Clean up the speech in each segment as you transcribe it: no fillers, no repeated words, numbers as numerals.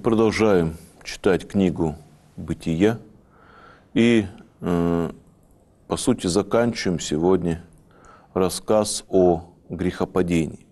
продолжаем читать книгу «Бытия» и, по сути, заканчиваем сегодня рассказ о грехопадении.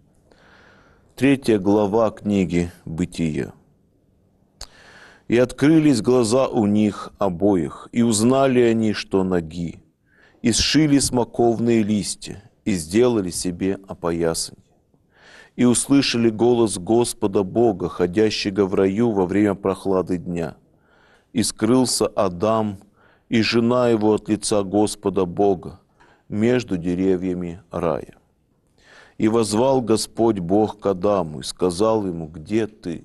3 глава книги «Бытия». «И открылись глаза у них обоих, и узнали они, что ноги, и сшили смоковные листья, и сделали себе опоясанье. И услышали голос Господа Бога, ходящего в раю во время прохлады дня. И скрылся Адам и жена его от лица Господа Бога между деревьями рая. И воззвал Господь Бог к Адаму и сказал ему: где ты?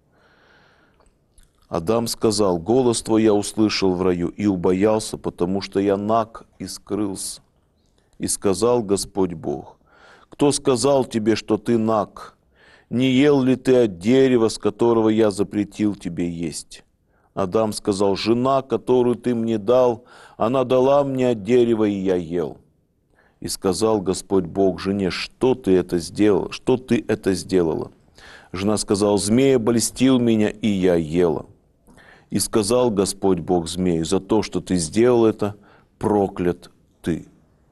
Адам сказал: голос твой я услышал в раю и убоялся, потому что я наг и скрылся. И сказал Господь Бог: кто сказал тебе, что ты наг? Не ел ли ты от дерева, с которого я запретил тебе есть? Адам сказал: жена, которую ты мне дал, она дала мне от дерева, и я ел. И сказал Господь Бог жене: что ты это сделала? Что ты это сделала? Жена сказала: змея обольстил меня, и я ела. И сказал Господь Бог змею: за то, что ты сделал это, проклят ты.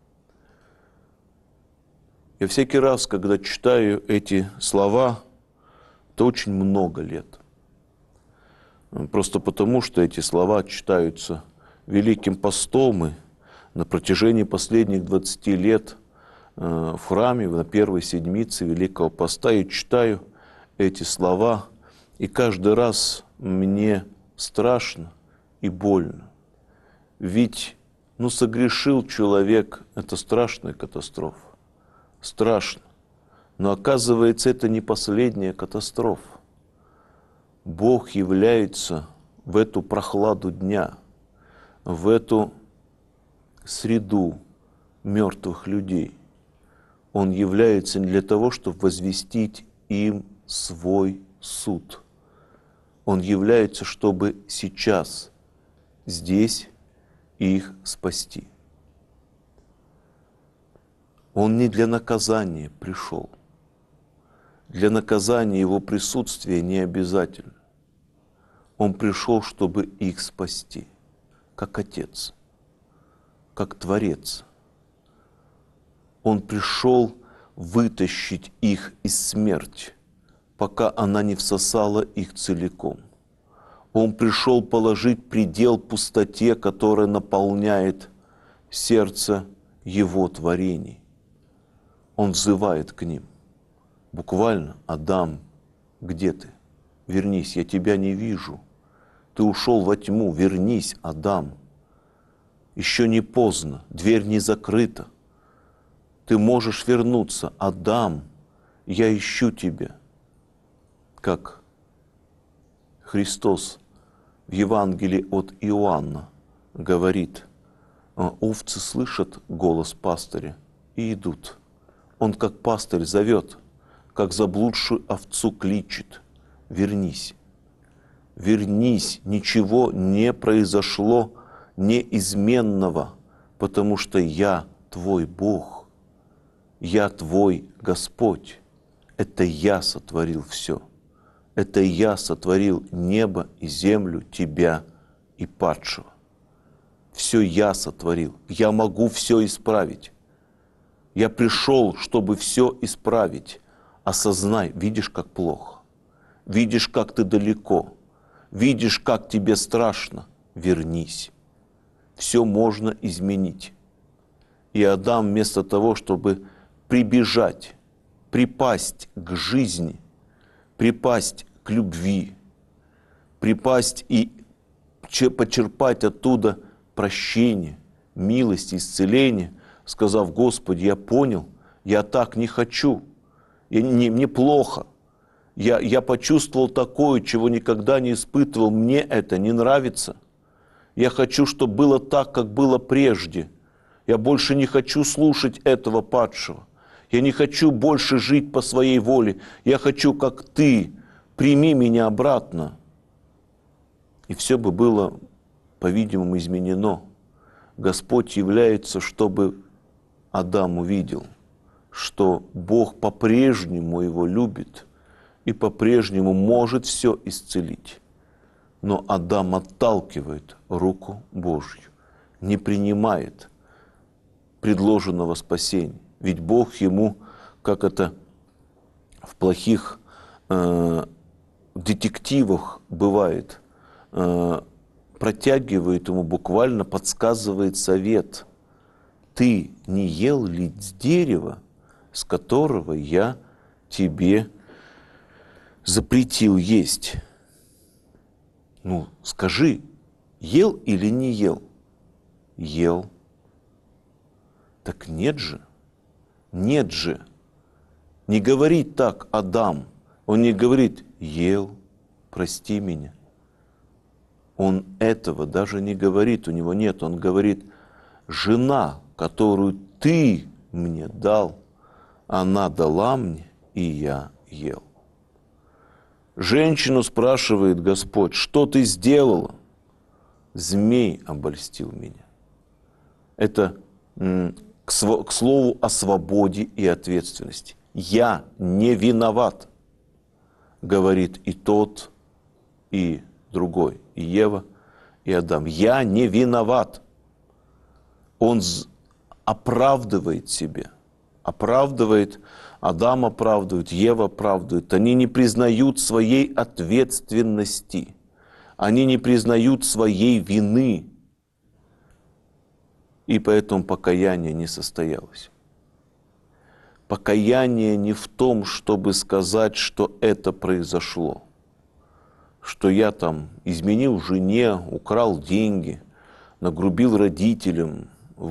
Я всякий раз, когда читаю эти слова, то очень много лет. Просто потому, что эти слова читаются Великим постом, и на протяжении последних 20 лет в храме, на первой седмице Великого поста, я читаю эти слова, и каждый раз мне страшно и больно. Ведь, согрешил человек, это страшная катастрофа. Страшно. Но оказывается, это не последняя катастрофа. Бог является в эту прохладу дня, в эту среду мертвых людей. Он является не для того, чтобы возвестить им свой суд. Он является, чтобы сейчас, здесь их спасти. Он не для наказания пришел. Для наказания его присутствие не обязательно. Он пришел, чтобы их спасти, как Отец, как Творец. Он пришел вытащить их из смерти, пока она не всосала их целиком. Он пришел положить предел пустоте, которая наполняет сердце его творений. Он взывает к ним. Буквально: Адам, где ты? Вернись, я тебя не вижу. Ты ушел во тьму, вернись, Адам. Еще не поздно, дверь не закрыта. Ты можешь вернуться, Адам, я ищу тебя. Как Христос в Евангелии от Иоанна говорит: овцы слышат голос пастыря и идут. Он, как пастырь, зовет, как заблудшую овцу кличет: вернись, вернись, ничего не произошло неизменного, потому что я твой Бог, я твой Господь, это я сотворил все, это я сотворил небо и землю, тебя и падшего. Все я сотворил, я могу все исправить. Я пришел, чтобы все исправить. Осознай, видишь, как плохо, видишь, как ты далеко, видишь, как тебе страшно. Вернись. Все можно изменить. И Адам вместо того, чтобы прибежать, припасть к жизни, припасть к любви, припасть и почерпать оттуда прощение, милость, исцеление, сказав: Господи, я понял, я так не хочу, мне плохо, я почувствовал такое, чего никогда не испытывал, мне это не нравится. Я хочу, чтобы было так, как было прежде. Я больше не хочу слушать этого падшего. Я не хочу больше жить по своей воле. Я хочу, как ты, прими меня обратно. И все бы было, по-видимому, изменено. Господь является, чтобы Адам увидел, что Бог по-прежнему его любит, и по-прежнему может все исцелить. Но Адам отталкивает руку Божью, не принимает предложенного спасения. Ведь Бог ему, как это в плохих детективах бывает, протягивает ему, буквально подсказывает совет. Ты не ел ли с дерева, с которого я тебе запретил есть? Ну, скажи, ел или не ел? Ел. Так нет же, нет же. Не говорит так Адам. Он не говорит, ел, прости меня. Он этого даже не говорит, у него нет. Он говорит, жена, которую ты мне дал, она дала мне, и я ел. Женщину спрашивает Господь, что ты сделала? Змей обольстил меня. Это к слову о свободе и ответственности. Я не виноват, говорит и тот, и другой, и Ева, и Адам. Я не виноват. Он оправдывает себя, оправдывает, Адам оправдывает, Ева оправдывает. Они не признают своей ответственности, они не признают своей вины, и поэтому покаяние не состоялось. Покаяние не в том, чтобы сказать, что это произошло, что я там изменил жене, украл деньги, нагрубил родителям,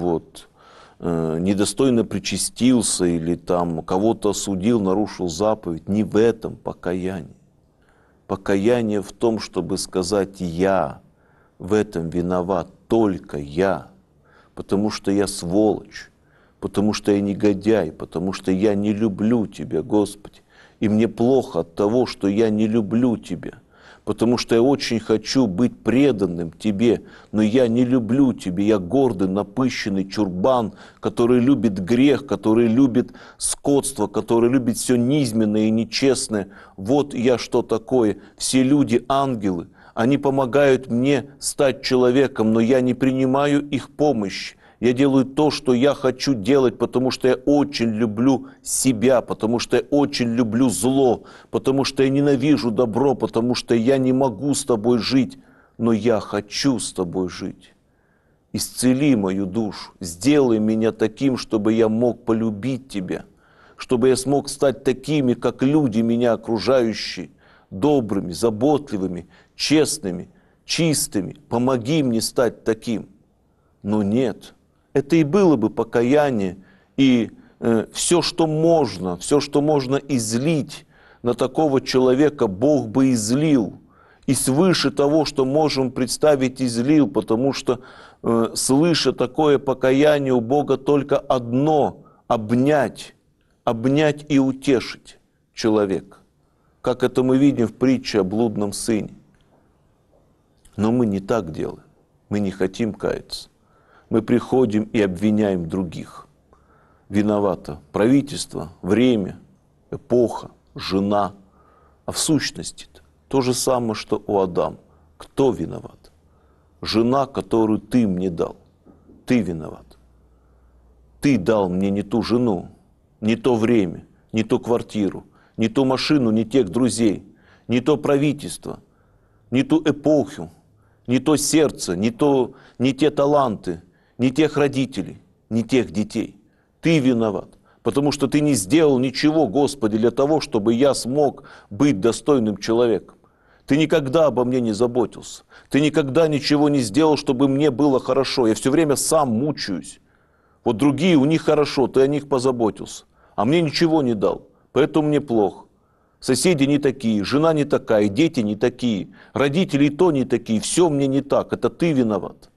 недостойно причастился или там кого-то осудил, нарушил заповедь. Не в этом покаяние. Покаяние в том, чтобы сказать, я в этом виноват, только я, потому что я сволочь, потому что я негодяй, потому что я не люблю Тебя, Господи. И мне плохо от того, что я не люблю Тебя, потому что я очень хочу быть преданным Тебе, но я не люблю Тебя. Я гордый, напыщенный чурбан, который любит грех, который любит скотство, который любит все низменное и нечестное. Вот я что такое. Все люди ангелы, они помогают мне стать человеком, но я не принимаю их помощь. Я делаю то, что я хочу делать, потому что я очень люблю себя, потому что я очень люблю зло, потому что я ненавижу добро, потому что я не могу с тобой жить, но я хочу с тобой жить. Исцели мою душу, сделай меня таким, чтобы я мог полюбить тебя, чтобы я смог стать такими, как люди меня окружающие, добрыми, заботливыми, честными, чистыми. Помоги мне стать таким. Но нет. Это и было бы покаяние, и все, что можно излить на такого человека, Бог бы излил. И свыше того, что можем представить, излил, потому что, слыша такое покаяние, у Бога только одно – обнять и утешить человека. Как это мы видим в притче о блудном сыне. Но мы не так делаем, мы не хотим каяться. Мы приходим и обвиняем других. Виновато правительство, время, эпоха, жена. А в сущности то же самое, что у Адама. Кто виноват? Жена, которую ты мне дал. Ты виноват. Ты дал мне не ту жену, не то время, не ту квартиру, не ту машину, не тех друзей, не то правительство, не ту эпоху, не то сердце, не те таланты, не тех родителей, не тех детей. Ты виноват, потому что ты не сделал ничего, Господи, для того, чтобы я смог быть достойным человеком. Ты никогда обо мне не заботился. Ты никогда ничего не сделал, чтобы мне было хорошо. Я все время сам мучаюсь. Вот другие, у них хорошо, ты о них позаботился. А мне ничего не дал, поэтому мне плохо. Соседи не такие, жена не такая, дети не такие, родители и то не такие. Все мне не так, это ты виноват.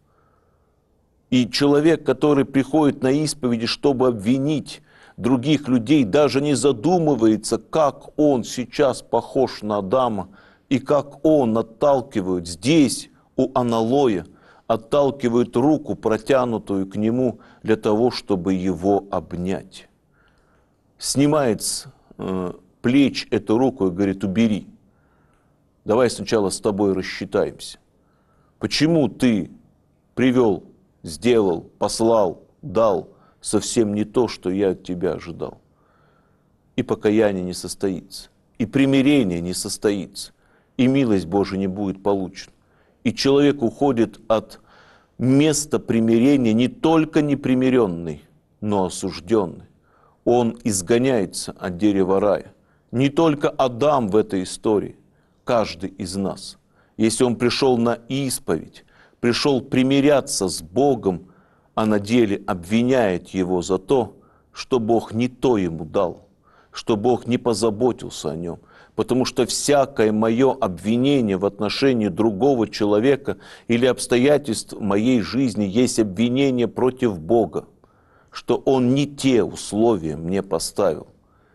И человек, который приходит на исповеди, чтобы обвинить других людей, даже не задумывается, как он сейчас похож на Адама, и как он отталкивает здесь, у аналоя, отталкивает руку, протянутую к нему, для того, чтобы его обнять. Снимает плеч эту руку и говорит: убери. Давай сначала с тобой рассчитаемся. Почему ты привел, сделал, послал, дал совсем не то, что я от тебя ожидал? И покаяние не состоится, и примирение не состоится, и милость Божия не будет получена. И человек уходит от места примирения не только непримиренный, но осужденный. Он изгоняется от дерева рая. Не только Адам в этой истории, каждый из нас. Если он пришел на исповедь, пришел примиряться с Богом, а на деле обвиняет его за то, что Бог не то ему дал, что Бог не позаботился о нем. Потому что всякое мое обвинение в отношении другого человека или обстоятельств моей жизни есть обвинение против Бога, что Он не те условия мне поставил.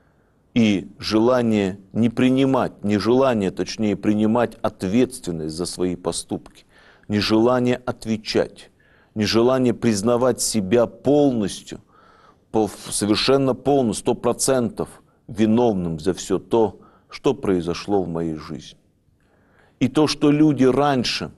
И желание не принимать, нежелание, точнее, принимать ответственность за свои поступки, нежелание отвечать, нежелание признавать себя полностью, совершенно полностью, 100% виновным за все то, что произошло в моей жизни. И то, что люди раньше,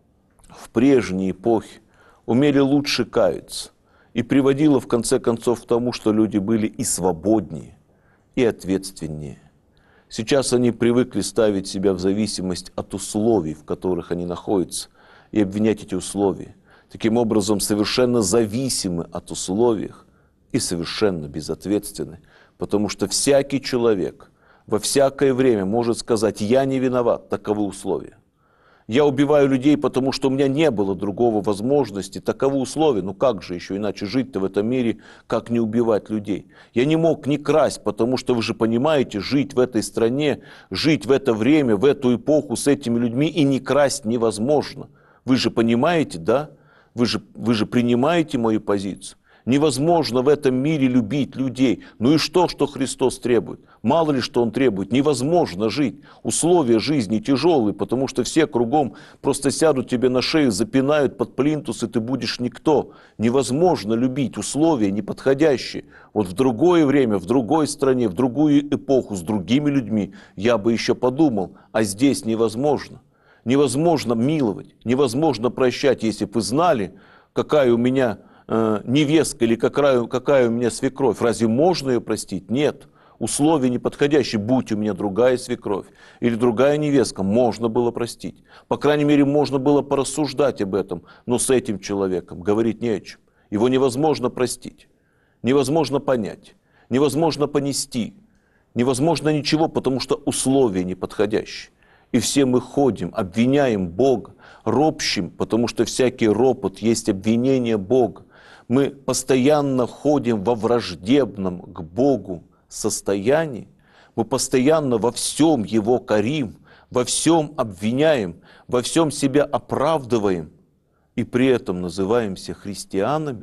в прежней эпохе, умели лучше каяться, и приводило в конце концов к тому, что люди были и свободнее, и ответственнее. Сейчас они привыкли ставить себя в зависимость от условий, в которых они находятся, и обвинять эти условия. Таким образом, совершенно зависимы от условий и совершенно безответственны, потому что всякий человек во всякое время может сказать: я не виноват, таковы условия. Я убиваю людей, потому что у меня не было другого возможности, таковы условия. Ну как же еще иначе жить-то в этом мире, как не убивать людей? Я не мог не красть, потому что вы же понимаете, жить в этой стране, жить в это время, в эту эпоху с этими людьми и не красть невозможно. Вы же понимаете, да? Вы же принимаете мою позицию. Невозможно в этом мире любить людей. Ну и что Христос требует? Мало ли что Он требует. Невозможно жить. Условия жизни тяжелые, потому что все кругом просто сядут тебе на шею, запинают под плинтус, и ты будешь никто. Невозможно любить. Условия неподходящие. Вот в другое время, в другой стране, в другую эпоху, с другими людьми я бы еще подумал. А здесь невозможно. Невозможно миловать, невозможно прощать. Если бы вы знали, какая у меня невестка или какая у меня свекровь, разве можно ее простить? Нет. Условия неподходящие. Будь у меня другая свекровь или другая невестка, можно было простить. По крайней мере, можно было порассуждать об этом, но с этим человеком говорить не о чем. Его невозможно простить, невозможно понять, невозможно понести, невозможно ничего, потому что условия неподходящие. И все мы ходим, обвиняем Бога, ропщим, потому что всякий ропот есть обвинение Бога. Мы постоянно ходим во враждебном к Богу состоянии, мы постоянно во всем Его корим, во всем обвиняем, во всем себя оправдываем, и при этом называемся христианами,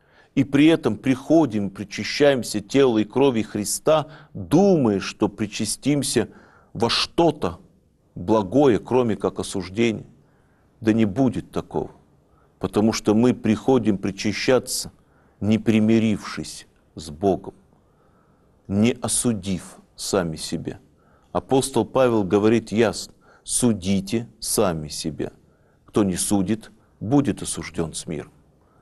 и при этом приходим, причащаемся тела и крови Христа, думая, что причастимся во что-то благое, кроме как осуждения. Да не будет такого, потому что мы приходим причащаться, не примирившись с Богом, не осудив сами себя. Апостол Павел говорит ясно: судите сами себя. Кто не судит, будет осужден с миром.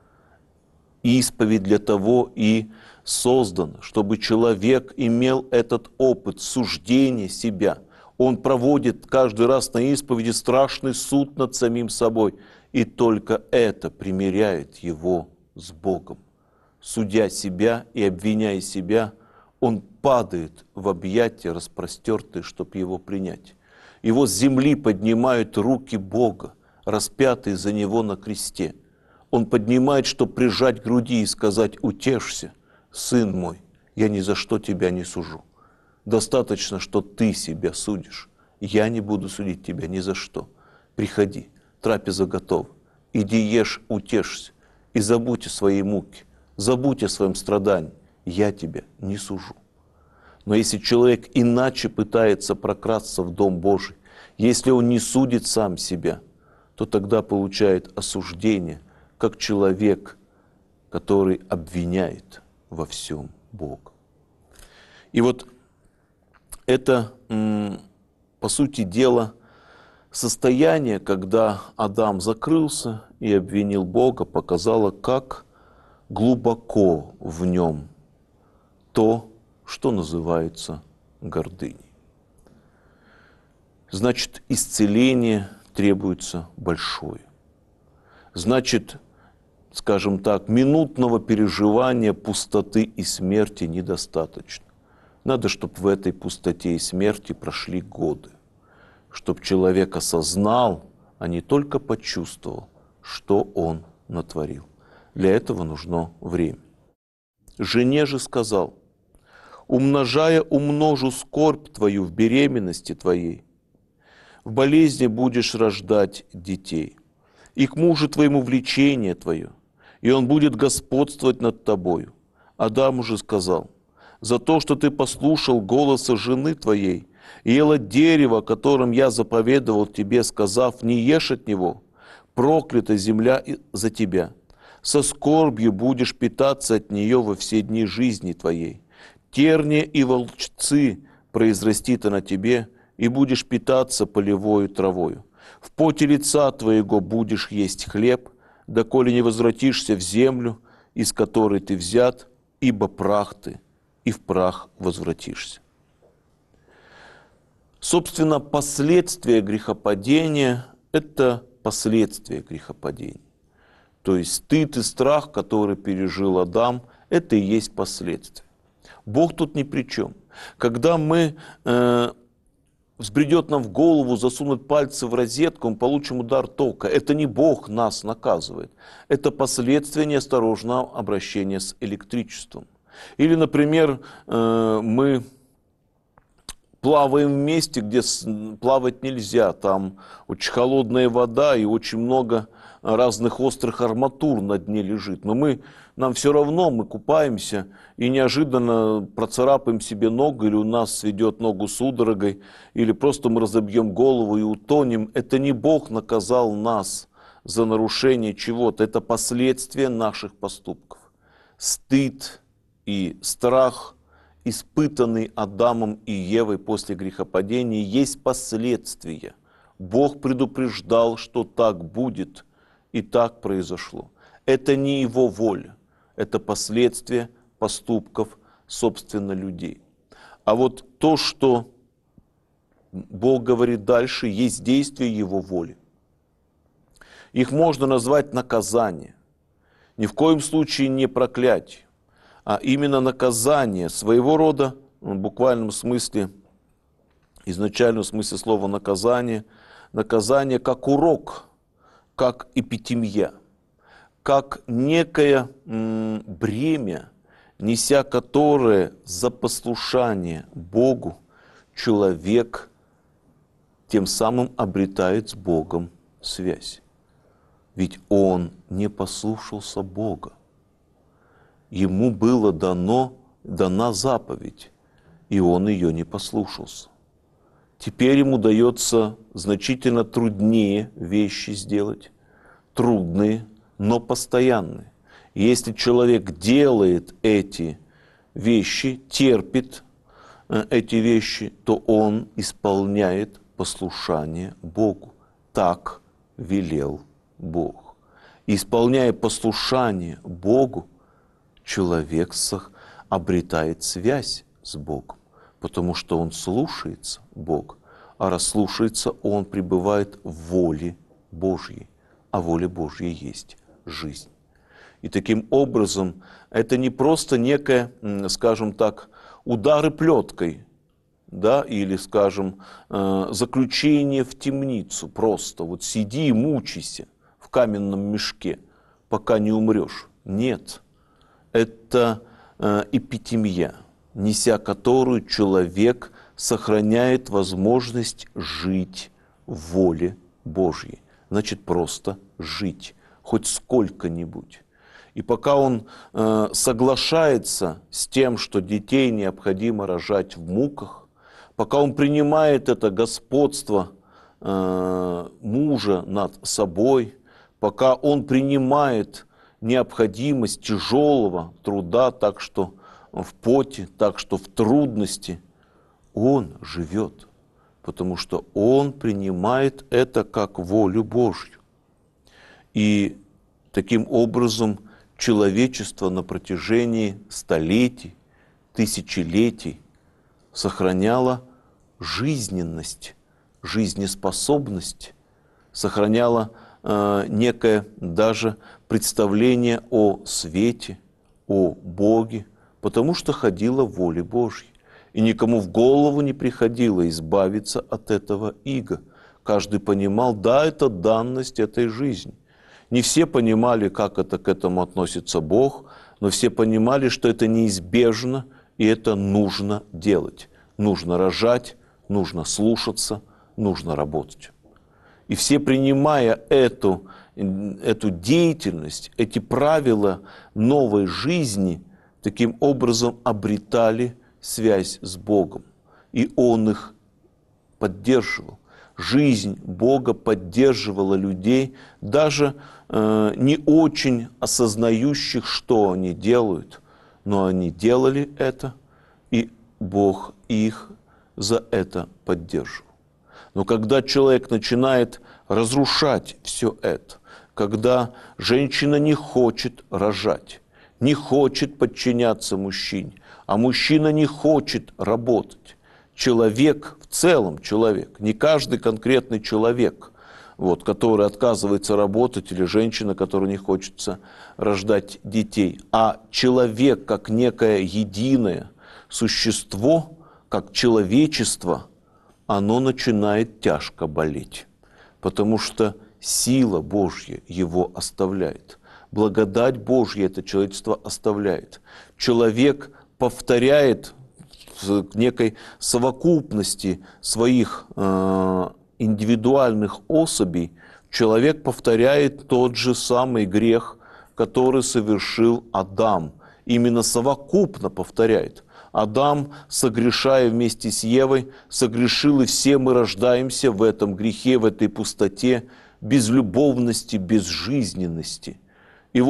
Исповедь для того и создана, чтобы человек имел этот опыт суждения себя. Он проводит каждый раз на исповеди страшный суд над самим собой. И только это примиряет его с Богом. Судя себя и обвиняя себя, он падает в объятия распростертые, чтобы его принять. Его с земли поднимают руки Бога, распятые за него на кресте. Он поднимает, чтобы прижать к груди и сказать: утешься, сын мой, я ни за что тебя не сужу. Достаточно, что ты себя судишь. Я не буду судить тебя ни за что. Приходи, трапеза готова. Иди ешь, утешься и забудь о своей муке, забудь о своем страдании. Я тебя не сужу. Но если человек иначе пытается прокрасться в Дом Божий, если он не судит сам себя, то тогда получает осуждение, как человек, который обвиняет во всем Бога. И вот это, по сути дела, состояние, когда Адам закрылся и обвинил Бога, показало, как глубоко в нем то, что называется гордыней. Значит, исцеление требуется большое. Значит, скажем так, минутного переживания пустоты и смерти недостаточно. Надо, чтобы в этой пустоте и смерти прошли годы, чтобы человек осознал, а не только почувствовал, что он натворил. Для этого нужно время. Жене же сказал: умножая умножу скорбь твою в беременности твоей, в болезни будешь рождать детей, и к мужу твоему влечение твое, и он будет господствовать над тобою. Адам же сказал: за то, что ты послушал голоса жены твоей, и ел от дерева, которым я заповедовал тебе, сказав: не ешь от него, проклята земля за тебя. Со скорбью будешь питаться от нее во все дни жизни твоей. Терния и волчцы произрастит она тебе, и будешь питаться полевою травою. В поте лица твоего будешь есть хлеб, доколе не возвратишься в землю, из которой ты взят, ибо прах ты, и в прах возвратишься. Собственно, последствия грехопадения – это последствия грехопадения. То есть стыд и страх, который пережил Адам, это и есть последствия. Бог тут ни при чем. Когда взбредет нам в голову засунуть пальцы в розетку, мы получим удар тока. Это не Бог нас наказывает. Это последствия неосторожного обращения с электричеством. Или, например, мы плаваем в месте, где плавать нельзя. Там очень холодная вода и очень много разных острых арматур на дне лежит. Но нам все равно, мы купаемся и неожиданно процарапаем себе ногу, или у нас сведет ногу судорогой, или просто мы разобьем голову и утонем. Это не Бог наказал нас за нарушение чего-то, это последствия наших поступков. Стыд и страх, испытанный Адамом и Евой после грехопадения, есть последствия. Бог предупреждал, что так будет, и так произошло. Это не Его воля, это последствия поступков, собственно, людей. А вот то, что Бог говорит дальше, есть действие Его воли. Их можно назвать наказание. Ни в коем случае не проклятие, а именно наказание, своего рода, в буквальном смысле, изначальном смысле слова наказание как урок, как эпитемия, как некое бремя, неся которое за послушание Богу человек тем самым обретает с Богом связь. Ведь он не послушался Бога. Ему была дана заповедь, и он ее не послушался. Теперь ему дается значительно труднее вещи сделать, трудные, но постоянные. И если человек делает эти вещи, терпит эти вещи, то он исполняет послушание Богу. Так велел Бог. Исполняя послушание Богу, человек обретает связь с Богом, потому что он слушается Бога, а раз слушается, он пребывает в воле Божьей, а воля Божья есть жизнь. И таким образом это не просто некое, скажем так, удары плеткой, да, или, скажем, заключение в темницу, просто вот сиди и мучайся в каменном мешке, пока не умрешь. Нет. Это эпитемия, неся которую человек сохраняет возможность жить в воле Божьей. Значит, просто жить, хоть сколько-нибудь. И пока он соглашается с тем, что детей необходимо рожать в муках, пока он принимает это господство мужа над собой, пока он принимает необходимость тяжелого труда, так что в поте, так что в трудности, Он живет, потому что он принимает это как волю Божью. И таким образом человечество на протяжении столетий, тысячелетий сохраняло жизненность, жизнеспособность, сохраняло некое даже представление о свете, о Боге, потому что ходило в воле Божьей. И никому в голову не приходило избавиться от этого ига. Каждый понимал, да, это данность этой жизни. Не все понимали, как это к этому относится Бог, но все понимали, что это неизбежно, и это нужно делать. Нужно рожать, нужно слушаться, нужно работать. И все, принимая эту деятельность, эти правила новой жизни, таким образом обретали связь с Богом. И Он их поддерживал. Жизнь Бога поддерживала людей, даже не очень осознающих, что они делают, но они делали это, и Бог их за это поддерживал. Но когда человек начинает разрушать все это, когда женщина не хочет рожать, не хочет подчиняться мужчине, а мужчина не хочет работать, человек, в целом человек, не каждый конкретный человек, который отказывается работать, или женщина, которой не хочется рождать детей, а человек как некое единое существо, как человечество, оно начинает тяжко болеть, потому что сила Божья его оставляет, благодать Божья это человечество оставляет. Человек повторяет в некой совокупности своих индивидуальных особей, человек повторяет тот же самый грех, который совершил Адам. Именно совокупно повторяет. Адам, согрешая вместе с Евой, согрешил, и все мы рождаемся в этом грехе, в этой пустоте, безлюбовности, безжизненности. И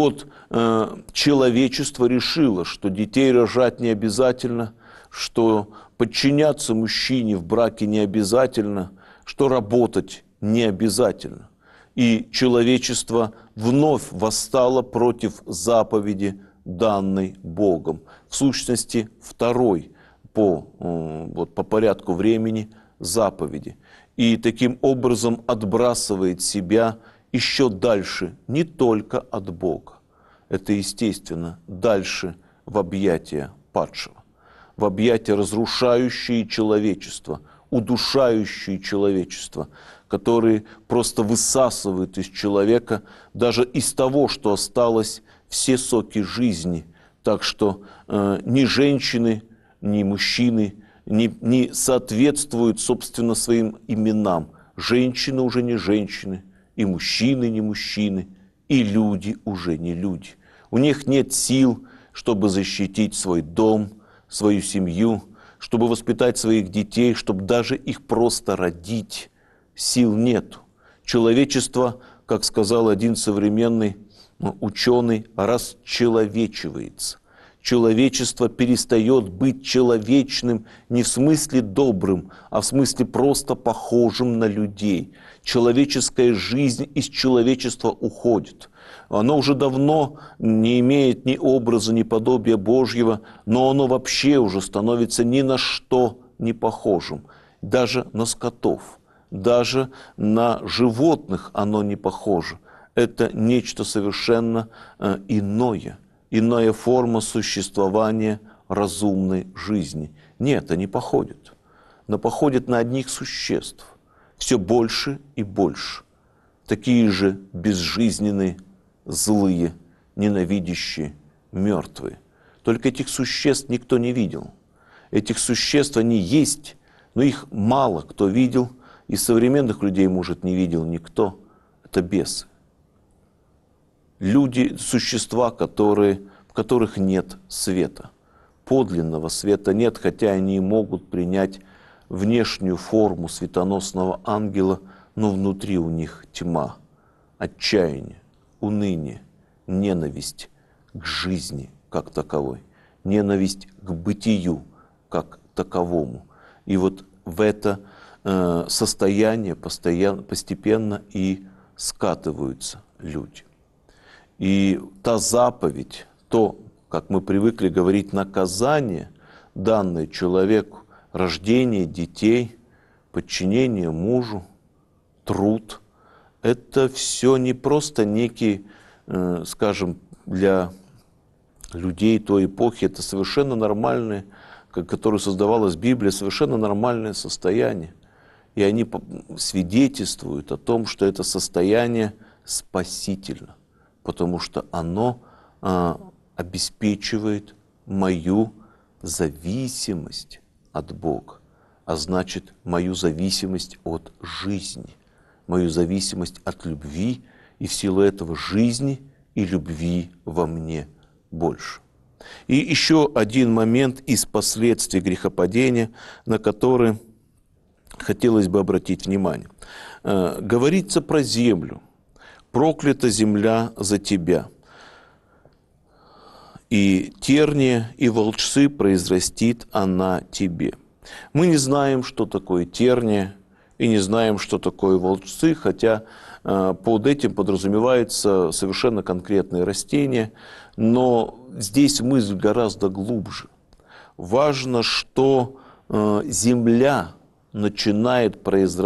человечество решило, что детей рожать не обязательно, что подчиняться мужчине в браке не обязательно, что работать не обязательно. И человечество вновь восстало против заповеди, данной Богом. В сущности, второй по порядку времени заповеди. И таким образом отбрасывает себя еще дальше, не только от Бога. Это, естественно, дальше в объятия падшего, в объятия, разрушающие человечество, удушающие человечество, которые просто высасывают из человека даже из того, что осталось, все соки жизни. Так что ни женщины, ни мужчины не соответствуют, собственно, своим именам. Женщины уже не женщины, и мужчины не мужчины, и люди уже не люди. У них нет сил, чтобы защитить свой дом, свою семью, чтобы воспитать своих детей, чтобы даже их просто родить. Сил нету. Человечество, как сказал один современный ученый, расчеловечивается. Человечество перестает быть человечным не в смысле добрым, а в смысле просто похожим на людей. Человеческая жизнь из человечества уходит. Оно уже давно не имеет ни образа, ни подобия Божьего, но оно вообще уже становится ни на что не похожим. Даже на скотов, даже на животных оно не похоже. Это нечто совершенно иное, иная форма существования разумной жизни. Нет, они походят. Но походят на одних существ. Все больше и больше. Такие же безжизненные, злые, ненавидящие, мертвые. Только этих существ никто не видел. Этих существ они есть, но их мало кто видел. Из современных людей, может, не видел никто. Это бесы. Люди, существа, в которых нет света. Подлинного света нет, хотя они и могут принять внешнюю форму светоносного ангела, но внутри у них тьма, отчаяние, уныние, ненависть к жизни как таковой, ненависть к бытию как таковому, И вот в это состояние постепенно и скатываются люди. И та заповедь, то, как мы привыкли говорить, наказание, данное человеку, рождение детей, подчинение мужу, труд, это все не просто некий, скажем, для людей той эпохи, это совершенно нормальное, которое создавалось Библия, совершенно нормальное состояние. И они свидетельствуют о том, что это состояние спасительно, потому что оно обеспечивает мою зависимость от Бога, а значит, мою зависимость от жизни, мою зависимость от любви, и в силу этого жизни и любви во мне больше. И еще один момент из последствий грехопадения, на который хотелось бы обратить внимание. Говорится про землю. «Проклята земля за тебя, и терния, и волчцы произрастит она тебе». Мы не знаем, что такое терния, и не знаем, что такое волчцы, хотя под этим подразумеваются совершенно конкретные растения, но здесь мысль гораздо глубже. Важно, что земля начинает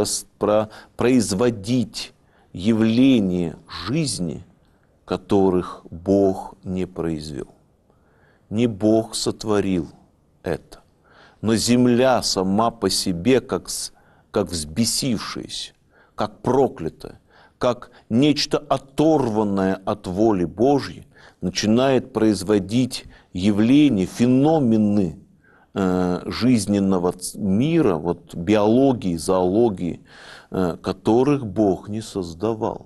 производить явления жизни, которых Бог не произвел. Не Бог сотворил это, но земля сама по себе, как взбесившаяся, как проклятая, как нечто оторванное от воли Божьей, начинает производить явления, феномены жизненного мира, вот биологии, зоологии, которых Бог не создавал.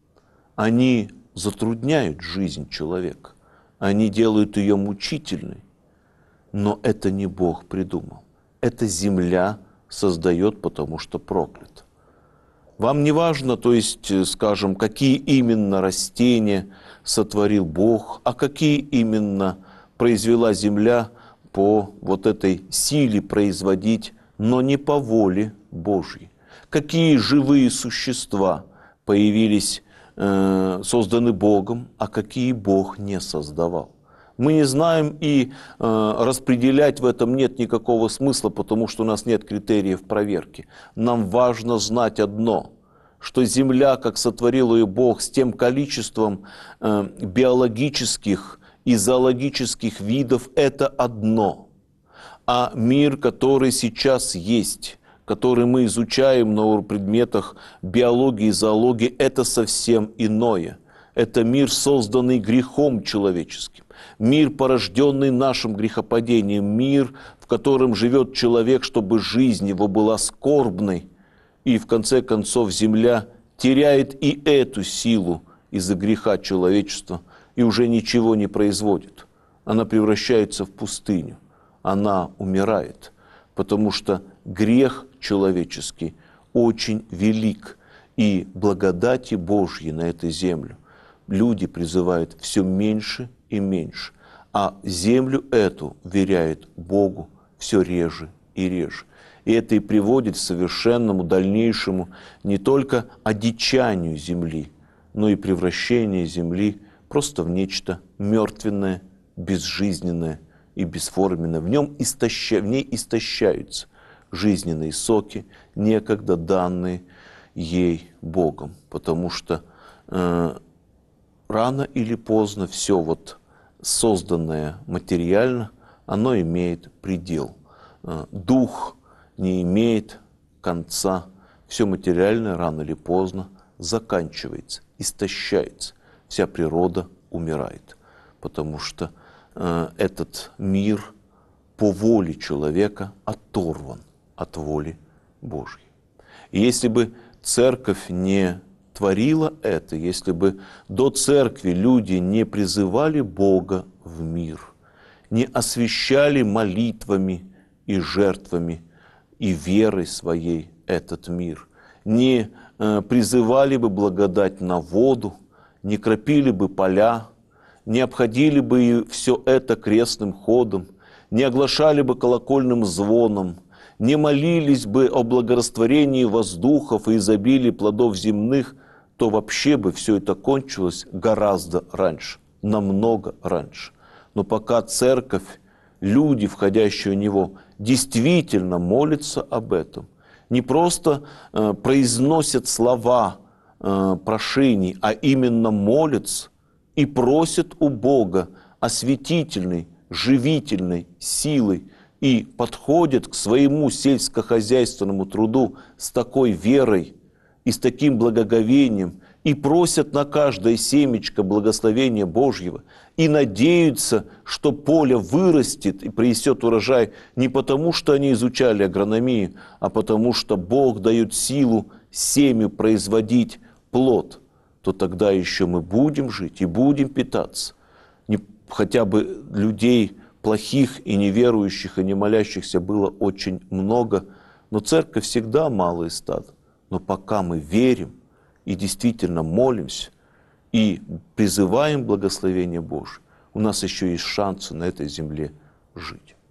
Они затрудняют жизнь человека, они делают ее мучительной, но это не Бог придумал. Это земля создает, потому что проклят. Вам не важно, то есть, скажем, какие именно растения сотворил Бог, а какие именно произвела земля по вот этой силе производить, но не по воле Божьей. Какие живые существа появились, созданы Богом, а какие Бог не создавал. Мы не знаем, и распределять в этом нет никакого смысла, потому что у нас нет критериев проверки. Нам важно знать одно, что земля, как сотворил ее Бог, с тем количеством биологических и зоологических видов, это одно. А мир, который сейчас есть, который мы изучаем на предметах биологии и зоологии, это совсем иное. Это мир, созданный грехом человеческим. Мир, порожденный нашим грехопадением. Мир, в котором живет человек, чтобы жизнь его была скорбной. И в конце концов земля теряет и эту силу из-за греха человечества и уже ничего не производит. Она превращается в пустыню. Она умирает, потому что грех человеческий очень велик. И благодати Божьей на этой землю люди призывают все меньше и меньше, а землю эту веряют Богу все реже и реже. И это и приводит к совершенному дальнейшему не только одичанию земли, но и превращению земли просто в нечто мертвенное, безжизненное и бесформенное. В ней истощаются жизненные соки, некогда данные ей Богом, потому что рано или поздно все вот созданное материально, оно имеет предел. Дух не имеет конца. Все материальное рано или поздно заканчивается, истощается. Вся природа умирает, потому что этот мир по воле человека оторван от воли Божьей. И если бы церковь не творила это, если бы до церкви люди не призывали Бога в мир, не освящали молитвами и жертвами и верой своей этот мир, не призывали бы благодать на воду, не кропили бы поля, не обходили бы все это крестным ходом, не оглашали бы колокольным звоном, не молились бы о благорастворении воздухов и изобилии плодов земных, то вообще бы все это кончилось гораздо раньше, намного раньше. Но пока церковь, люди, входящие в него, действительно молятся об этом, не просто произносят слова прошений, а именно молятся и просят у Бога осветительной, живительной силой и подходят к своему сельскохозяйственному труду с такой верой и с таким благоговением, и просят на каждое семечко благословения Божьего, и надеются, что поле вырастет и принесет урожай не потому, что они изучали агрономию, а потому, что Бог дает силу семью производить плод, то тогда еще мы будем жить и будем питаться. Хотя бы людей плохих и неверующих, и не молящихся было очень много, но церковь всегда малый стад. Но пока мы верим и действительно молимся и призываем благословение Божие, у нас еще есть шансы на этой земле жить.